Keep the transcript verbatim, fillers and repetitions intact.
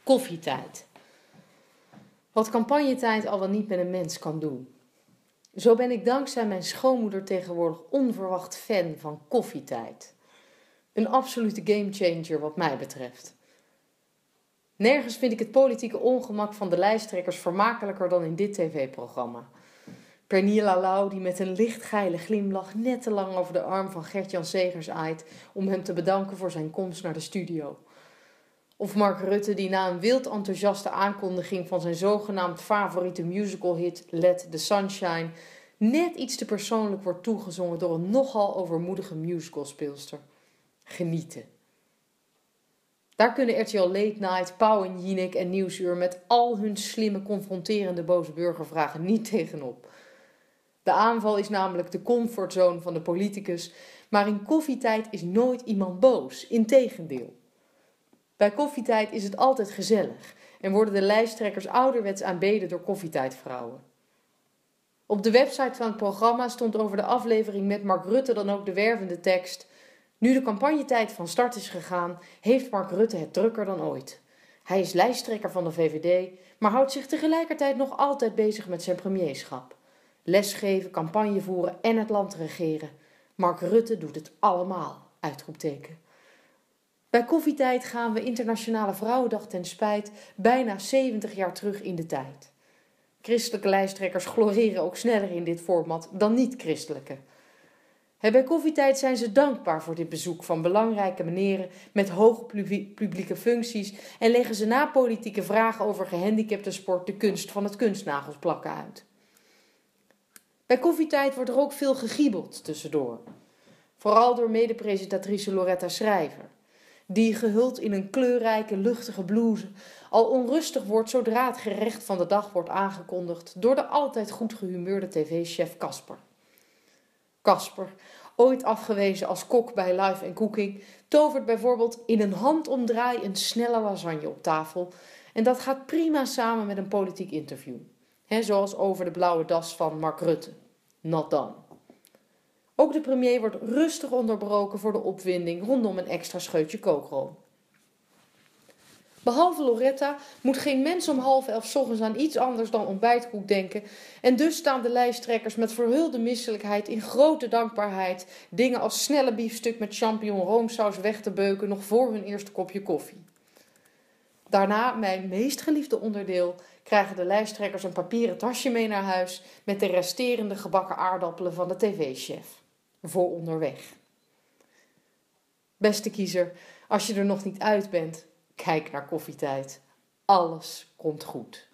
Koffietijd. Wat campagnetijd al wel niet met een mens kan doen. Zo ben ik dankzij mijn schoonmoeder tegenwoordig onverwacht fan van koffietijd. Een absolute gamechanger wat mij betreft. Nergens vind ik het politieke ongemak van de lijsttrekkers vermakelijker dan in dit tv-programma. Pernilla Lau die met een licht geile glimlach net te lang over de arm van Gert-Jan Segers aait om hem te bedanken voor zijn komst naar de studio. Of Mark Rutte die na een wild enthousiaste aankondiging van zijn zogenaamd favoriete musicalhit Let the Sunshine net iets te persoonlijk wordt toegezongen door een nogal overmoedige musicalspeelster. Genieten. Daar kunnen R T L Late Night, Pauw en Jinek en Nieuwsuur met al hun slimme confronterende boze burgervragen niet tegenop. De aanval is namelijk de comfortzone van de politicus, maar in koffietijd is nooit iemand boos, integendeel. Bij koffietijd is het altijd gezellig en worden de lijsttrekkers ouderwets aanbeden door koffietijdvrouwen. Op de website van het programma stond over de aflevering met Mark Rutte dan ook de wervende tekst: nu de campagnetijd van start is gegaan, heeft Mark Rutte het drukker dan ooit. Hij is lijsttrekker van de V V D, maar houdt zich tegelijkertijd nog altijd bezig met zijn premierschap. Lesgeven, campagne voeren en het land regeren. Mark Rutte doet het allemaal, uitroepteken. Bij koffietijd gaan we Internationale Vrouwendag ten spijt bijna zeventig jaar terug in de tijd. Christelijke lijsttrekkers gloreren ook sneller in dit format dan niet-christelijke. Bij koffietijd zijn ze dankbaar voor dit bezoek van belangrijke meneren met hoge publieke functies en leggen ze na politieke vragen over gehandicaptensport de kunst van het kunstnagels plakken uit. Bij koffietijd wordt er ook veel gegiebeld tussendoor. Vooral door mede-presentatrice Loretta Schrijver, die gehuld in een kleurrijke, luchtige blouse al onrustig wordt zodra het gerecht van de dag wordt aangekondigd door de altijd goed gehumeurde tv-chef Casper. Casper, ooit afgewezen als kok bij Live and Cooking, tovert bijvoorbeeld in een handomdraai een snelle lasagne op tafel en dat gaat prima samen met een politiek interview. He, zoals over de blauwe das van Mark Rutte. Not done. Ook de premier wordt rustig onderbroken voor de opwinding rondom een extra scheutje kookroom. Behalve Loretta moet geen mens om half elf 's ochtends aan iets anders dan ontbijtkoek denken en dus staan de lijsttrekkers met verhulde misselijkheid in grote dankbaarheid dingen als snelle biefstuk met champignon roomsaus weg te beuken nog voor hun eerste kopje koffie. Daarna, mijn meest geliefde onderdeel, krijgen de lijsttrekkers een papieren tasje mee naar huis met de resterende gebakken aardappelen van de tv-chef. Voor onderweg. Beste kiezer, als je er nog niet uit bent, kijk naar koffietijd. Alles komt goed.